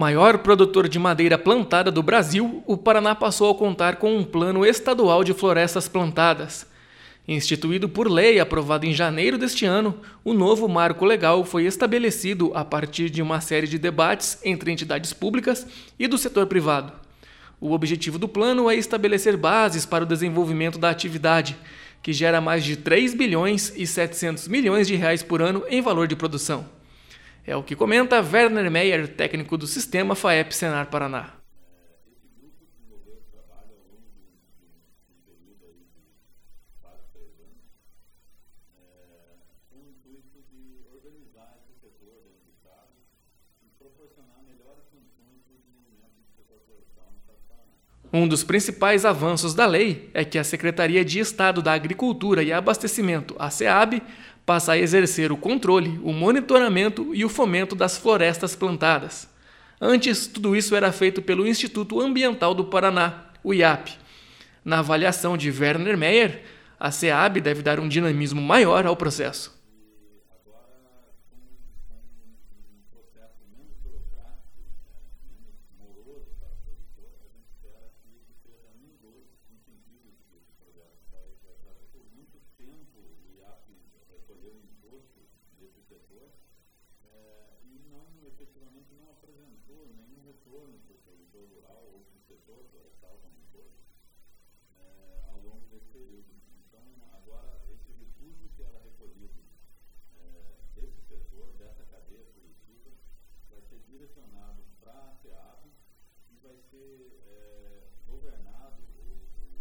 Maior produtor de madeira plantada do Brasil, o Paraná passou a contar com um plano estadual de florestas plantadas. Instituído por lei aprovado em janeiro deste ano, o novo marco legal foi estabelecido a partir de uma série de debates entre entidades públicas e do setor privado. O objetivo do plano é estabelecer bases para o desenvolvimento da atividade, que gera mais de 3 bilhões e 700 milhões de reais por ano em valor de produção. É o que comenta Werner Meyer, técnico do Sistema FAEP Senar Paraná. Esse grupo desenvolveu esse trabalho ao longo de período aí de quase 3 anos, com o intuito de organizar esse setor dentro do Estado e proporcionar melhores condições para o desenvolvimento do setor florestal no Estado do Paraná. Um dos principais avanços da lei é que a Secretaria de Estado da Agricultura e Abastecimento, a SEAB, passa a exercer o controle, o monitoramento e o fomento das florestas plantadas. Antes, tudo isso era feito pelo Instituto Ambiental do Paraná, o IAP. Na avaliação de Werner Meyer, a SEAB deve dar um dinamismo maior ao processo. Efetivamente não apresentou nenhum retorno para o produtor rural ou para o setor florestal como um todo ao longo desse período. Então, agora, esse recurso que era recolhido desse setor, dessa cadeia produtiva, vai ser direcionado para a SEAB e vai ser governado ou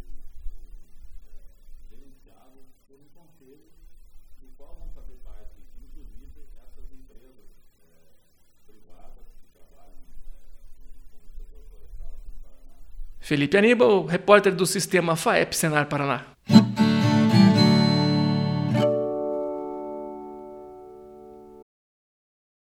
gerenciado por um conselho do qual vão fazer parte, inclusive, essas empresas privadas que trabalham com o setor florestal aqui no Paraná. Felipe Aníbal, repórter do Sistema FAEP Senar Paraná.